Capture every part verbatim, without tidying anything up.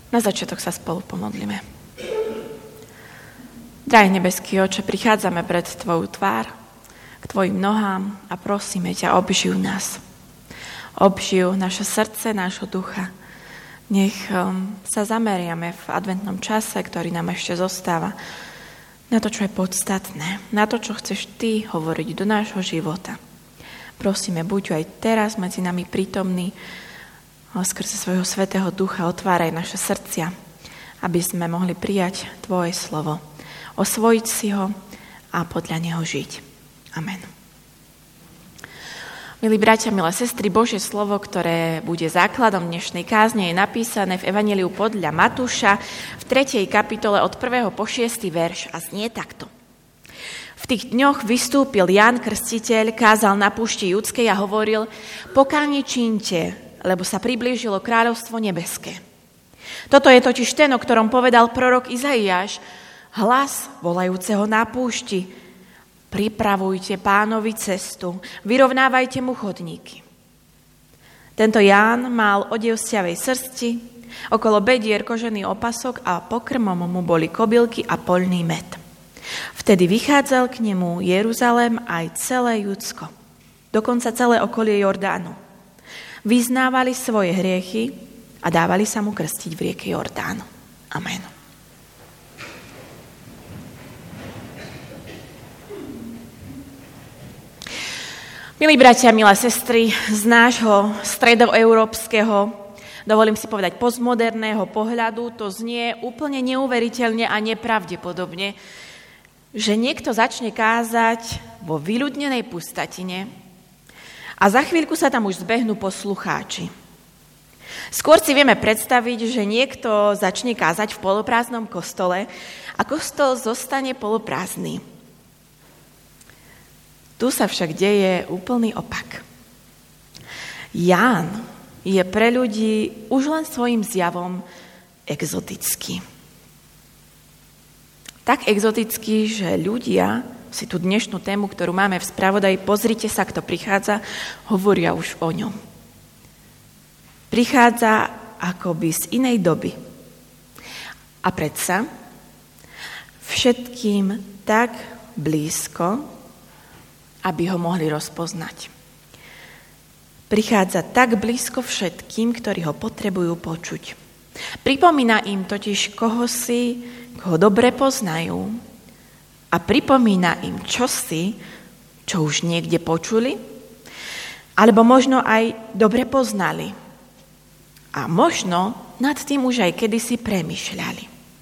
Na začiatok sa spolu pomodlíme. Drahý nebeský Oče, prichádzame pred Tvoju tvár, k Tvojim nohám a prosíme ťa, obživ nás. Obživ naše srdce, nášho ducha. Nech um, sa zameriame v adventnom čase, ktorý nám ešte zostáva, na to, čo je podstatné, na to, čo chceš Ty hovoriť do nášho života. Prosíme, buď aj teraz medzi nami prítomný, skrze svojho svätého ducha otváraj naše srdcia, aby sme mohli prijať Tvoje slovo, osvojiť si ho a podľa neho žiť. Amen. Milí bratia, milé sestry, Božie slovo, ktoré bude základom dnešnej kázne, je napísané v Evanjeliu podľa Matúša v tretej kapitole od prvého po šiesty verš a znie takto. V tých dňoch vystúpil Ján Krstiteľ, kázal na púšti Judskej a hovoril: Pokánie čínte, lebo sa priblížilo kráľovstvo nebeské. Toto je totiž ten, o ktorom povedal prorok Izaiáš, hlas volajúceho na púšti: Pripravujte Pánovi cestu, vyrovnávajte mu chodníky. Tento Ján mal odev z ťavej srsti, okolo bedier kožený opasok a pokrmom mu boli kobylky a poľný med. Vtedy vychádzal k nemu Jeruzalém aj celé Judsko, dokonca celé okolie Jordánu. Vyznávali svoje hriechy a dávali sa mu krstiť v rieke Jordánu. Amen. Milí bratia, milé sestry, z nášho stredoeurópskeho, dovolím si povedať postmoderného pohľadu, to znie úplne neuveriteľne a nepravdepodobne, že niekto začne kázať vo vyľudnenej pustatine a za chvíľku sa tam už zbehnú poslucháči. Skôr si vieme predstaviť, že niekto začne kázať v poloprázdnom kostole a kostol zostane poloprázdny. Tu sa však deje úplný opak. Ján je pre ľudí už len svojím zjavom exotický. Tak exotický, že ľudia si tú dnešnú tému, ktorú máme v spravodaji, pozrite sa, kto prichádza, hovoria už o ňom. Prichádza akoby z inej doby. A predsa všetkým tak blízko, aby ho mohli rozpoznať. Prichádza tak blízko všetkým, ktorí ho potrebujú počuť. Pripomína im totiž kohosi, koho dobre poznajú a pripomína im čosi, čo už niekde počuli, alebo možno aj dobre poznali. A možno nad tým už aj kedysi premýšľali.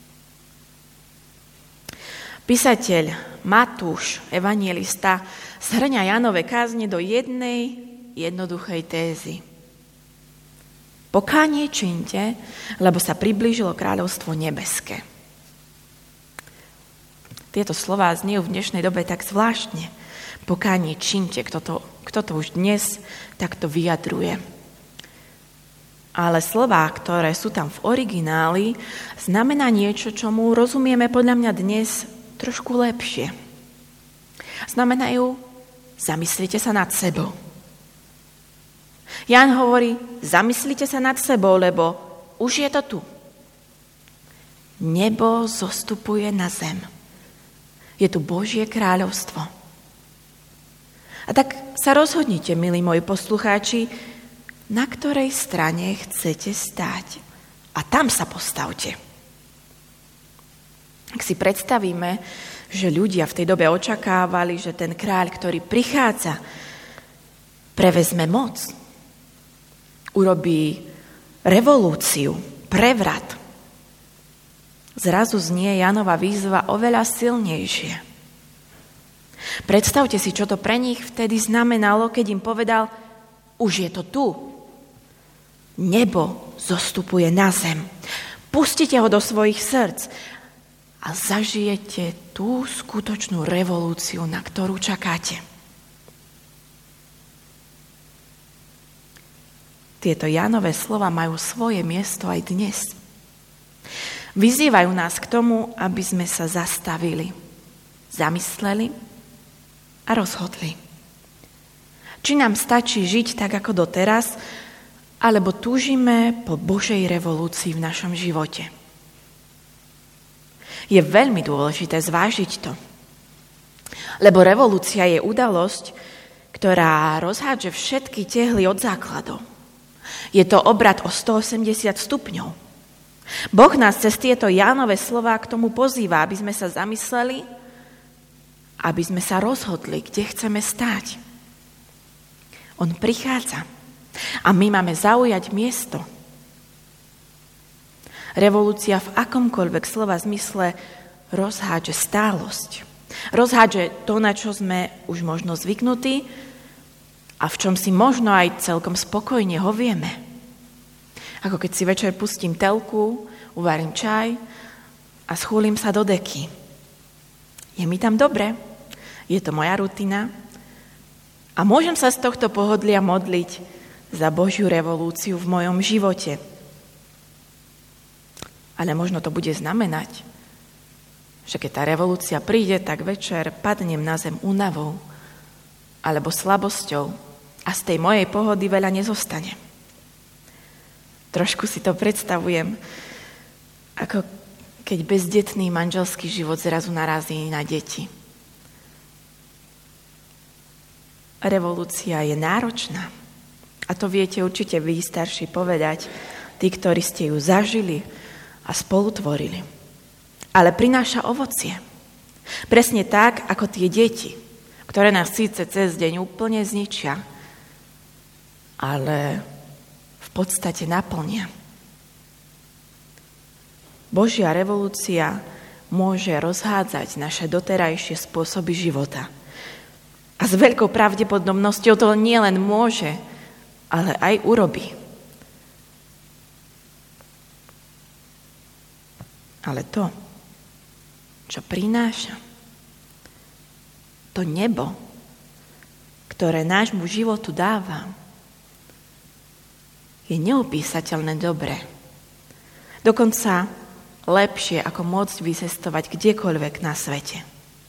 Písateľ Matúš, evanjelista, zhrňa Jánove kázne do jednej jednoduchej tézy. Pokánie čínte, lebo sa priblížilo kráľovstvo nebeské. Tieto slová zniejú v dnešnej dobe tak zvláštne. Pokánie čínte, kto to, kto to už dnes takto vyjadruje. Ale slová, ktoré sú tam v origináli, znamená niečo, čomu rozumieme podľa mňa dnes trošku lepšie. Znamenajú: zamyslite sa nad sebou. Ján hovorí: zamyslite sa nad sebou, lebo už je to tu. Nebo zostupuje na zem. Je tu Božie kráľovstvo. A tak sa rozhodnite, milí moji poslucháči, na ktorej strane chcete stáť. A tam sa postavte. Ak si predstavíme, že ľudia v tej dobe očakávali, že ten kráľ, ktorý prichádza, prevezme moc, urobí revolúciu, prevrat, zrazu znie Jánova výzva oveľa silnejšie. Predstavte si, čo to pre nich vtedy znamenalo, keď im povedal: už je to tu. Nebo zostupuje na zem. Pustite ho do svojich srdc a zažijete tú skutočnú revolúciu, na ktorú čakáte. Tieto Jánove slova majú svoje miesto aj dnes. Vyzývajú nás k tomu, aby sme sa zastavili, zamysleli a rozhodli. Či nám stačí žiť tak ako doteraz, alebo túžime po Božej revolúcii v našom živote. Je veľmi dôležité zvážiť to, lebo revolúcia je udalosť, ktorá rozhádže všetky tehly od základov. Je to obrat o stoosemdesiat stupňov. Boh nás cez tieto Jánove slová k tomu pozýva, aby sme sa zamysleli, aby sme sa rozhodli, kde chceme stáť. On prichádza a my máme zaujať miesto. Revolúcia v akomkoľvek slova zmysle rozhádže stálosť. Rozhádže to, na čo sme už možno zvyknutí a v čom si možno aj celkom spokojne hovieme. Ako keď si večer pustím telku, uvarím čaj a schúlim sa do deky. Je mi tam dobre, je to moja rutina a môžem sa z tohto pohodlia modliť za Božiu revolúciu v mojom živote. Ale možno to bude znamenať, že keď tá revolúcia príde, tak večer padnem na zem únavou alebo slabosťou a z tej mojej pohody veľa nezostane. Trošku si to predstavujem, ako keď bezdetný manželský život zrazu narazí na deti. Revolúcia je náročná. A to viete určite vy, starší, povedať, tí, ktorí ste ju zažili a spolutvorili. Ale prináša ovocie. Presne tak, ako tie deti, ktoré nás síce cez deň úplne zničia, ale v podstate naplnia. Božia revolúcia môže rozhádzať naše doterajšie spôsoby života. A s veľkou pravdepodobnosťou to nie len môže, ale aj urobí. Ale to, čo prináša, to nebo, ktoré nášmu životu dáva, je neopísateľné dobré. Dokonca lepšie, ako môcť vycestovať kdekoľvek na svete.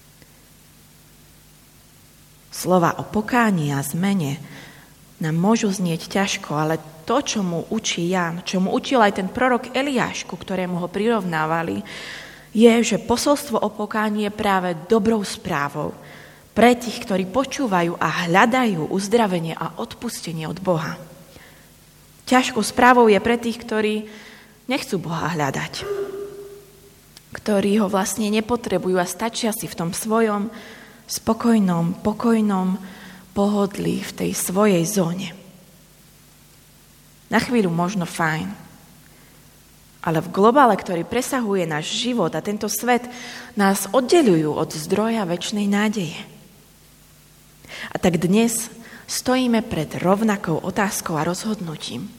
Slova o pokání a zmene nám môžu znieť ťažko, ale to, čo mu učí Ján, čo mu učil aj ten prorok Eliáš, ku ktorému ho prirovnávali, je, že posolstvo o pokání je práve dobrou správou pre tých, ktorí počúvajú a hľadajú uzdravenie a odpustenie od Boha. Ťažkou správou je pre tých, ktorí nechcú Boha hľadať, ktorí ho vlastne nepotrebujú a stačia si v tom svojom spokojnom, pokojnom pohodlí v tej svojej zóne. Na chvíľu možno fajn, ale v globále, ktorý presahuje náš život a tento svet, nás oddeľujú od zdroja večnej nádeje. A tak dnes stojíme pred rovnakou otázkou a rozhodnutím.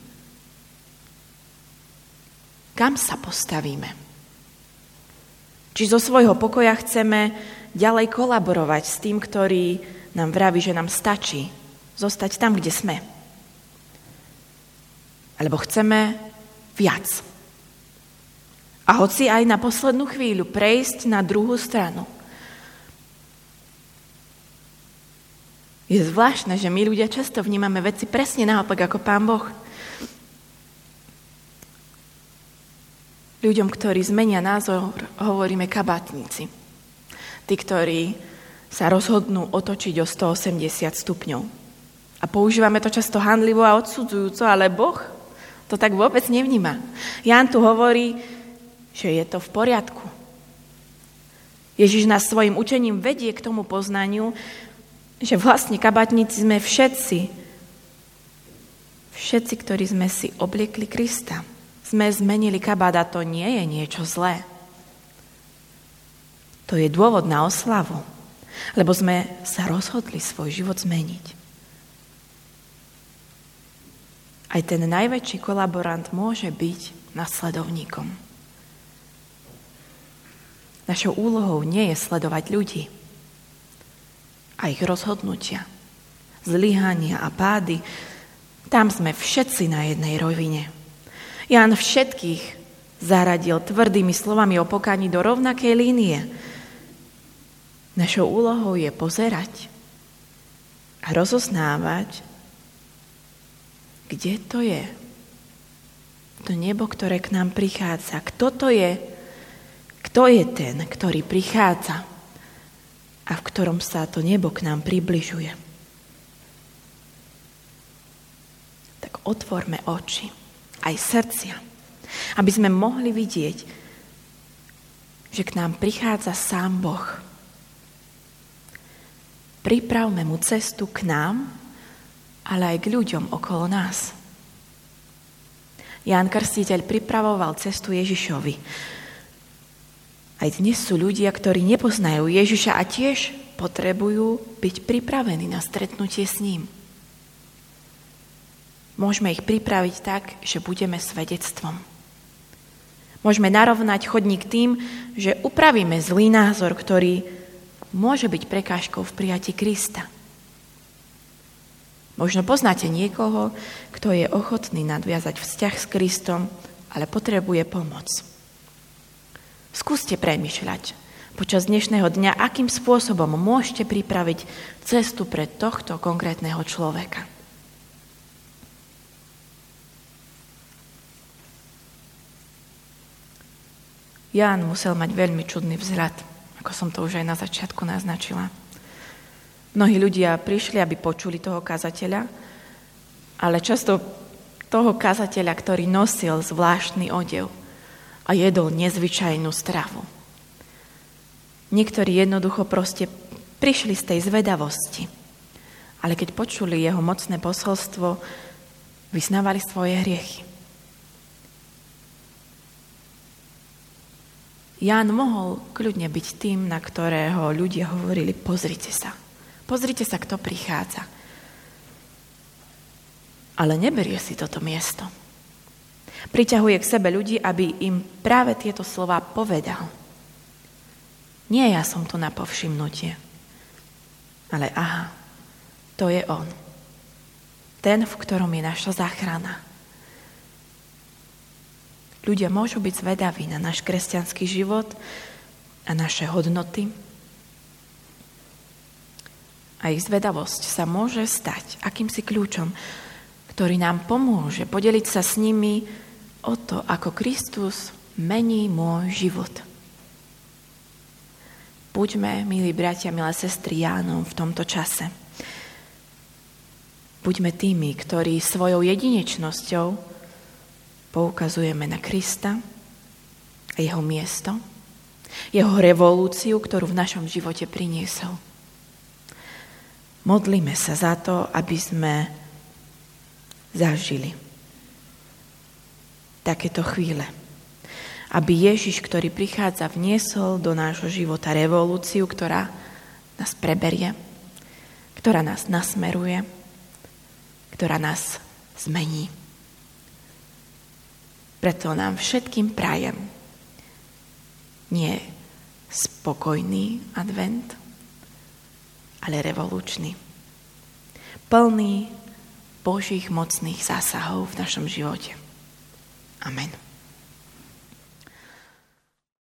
Kam sa postavíme? Či zo svojho pokoja chceme ďalej kolaborovať s tým, ktorý nám vraví, že nám stačí zostať tam, kde sme? Alebo chceme viac? A hoci aj na poslednú chvíľu prejsť na druhú stranu. Je zvláštne, že my ľudia často vnímame veci presne naopak ako Pán Boh. Ľuďom, ktorí zmenia názor, hovoríme kabátnici. Tí, ktorí sa rozhodnú otočiť o stoosemdesiat stupňov. A používame to často hanlivo a odsudzujúco, ale Boh to tak vôbec nevníma. Ján tu hovorí, že je to v poriadku. Ježiš nás svojim učením vedie k tomu poznaniu, že vlastne kabátnici sme všetci, všetci, ktorí sme si obliekli Krista. Sme zmenili kabát a to nie je niečo zlé. To je dôvod na oslavu, lebo sme sa rozhodli svoj život zmeniť. Aj ten najväčší kolaborant môže byť nasledovníkom. Našou úlohou nie je sledovať ľudí a ich rozhodnutia, zlyhania a pády. Tam sme všetci na jednej rovine. Ján všetkých zaradil tvrdými slovami o pokáni do rovnakej línie. Našou úlohou je pozerať a rozoznávať, kde to je? To nebo, ktoré k nám prichádza. Kto to je? Kto je ten, ktorý prichádza a v ktorom sa to nebo k nám približuje? Tak otvorme oči, aj srdcia, aby sme mohli vidieť, že k nám prichádza sám Boh. Pripravme mu cestu k nám, ale aj k ľuďom okolo nás. Ján Krstiteľ pripravoval cestu Ježišovi. Aj dnes sú ľudia, ktorí nepoznajú Ježiša a tiež potrebujú byť pripravení na stretnutie s ním. Môžeme ich pripraviť tak, že budeme svedectvom. Môžeme narovnať chodník tým, že upravíme zlý názor, ktorý môže byť prekážkou v prijatí Krista. Možno poznáte niekoho, kto je ochotný nadviazať vzťah s Kristom, ale potrebuje pomoc. Skúste premýšľať počas dnešného dňa, akým spôsobom môžete pripraviť cestu pre tohto konkrétneho človeka. Ján musel mať veľmi čudný vzhľad, ako som to už aj na začiatku naznačila. Mnohí ľudia prišli, aby počuli toho kazateľa, ale často toho kazateľa, ktorý nosil zvláštny odev a jedol nezvyčajnú stravu. Niektorí jednoducho proste prišli z tej zvedavosti, ale keď počuli jeho mocné posolstvo, vyznávali svoje hriechy. Ján mohol kľudne byť tým, na ktorého ľudia hovorili, pozrite sa. Pozrite sa, kto prichádza. Ale neberie si toto miesto. Priťahuje k sebe ľudí, aby im práve tieto slová povedal. Nie ja som tu na povšimnutie, ale aha, to je on. Ten, v ktorom je naša záchrana. Ľudia môžu byť zvedaví na náš kresťanský život a naše hodnoty. A ich zvedavosť sa môže stať akýmsi kľúčom, ktorý nám pomôže podeliť sa s nimi o to, ako Kristus mení môj život. Buďme, milí bratia, milé sestry, Jánom v tomto čase. Buďme tými, ktorí svojou jedinečnosťou poukazujeme na Krista a jeho miesto, jeho revolúciu, ktorú v našom živote priniesol. Modlíme sa za to, aby sme zažili takéto chvíle. Aby Ježiš, ktorý prichádza, vniesol do nášho života revolúciu, ktorá nás preberie, ktorá nás nasmeruje, ktorá nás zmení. Preto nám všetkým prajem nie spokojný advent, ale revolučný. Plný Božích mocných zásahov v našom živote. Amen.